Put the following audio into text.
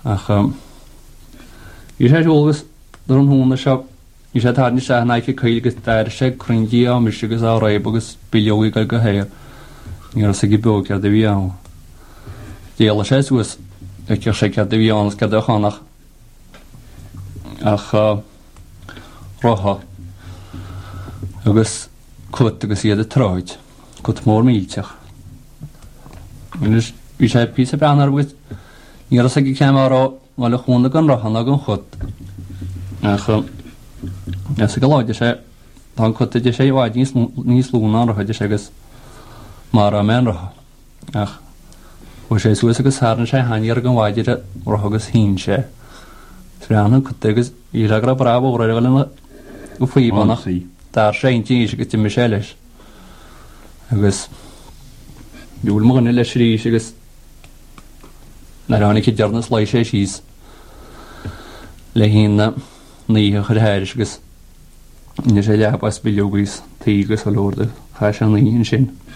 ach í sé ógus ar an húna seo í sé tána se na chuilgus deir sé cruindí á mis agus á raibh agus bilóí go héir ní sa go bog a bhí an déala sé suas ag sé ce bhí anas ce do chanach ach rotha agus cut agus iad a troid cut mór míteach hí sé pí a breanar agus ní sa go ceimrá má le chúna an rochan a an chut ach sa go láide sé tá chutiide sé bhhaid níos lúna an roiide sé agus mar a men rotha ach ó sé suas agus hána sé haíar an bhaidir rothagus hín sé Sreanna chutegus í agra brab ó raibhna go faoíbannach dar sé tí agus tí sé leis agus dúil mna leis rí agus na ránig chu dearnas lei sé síos le hína ní chur héir agus ní sé lepas bilúgus tígus a lóda cha an íon sin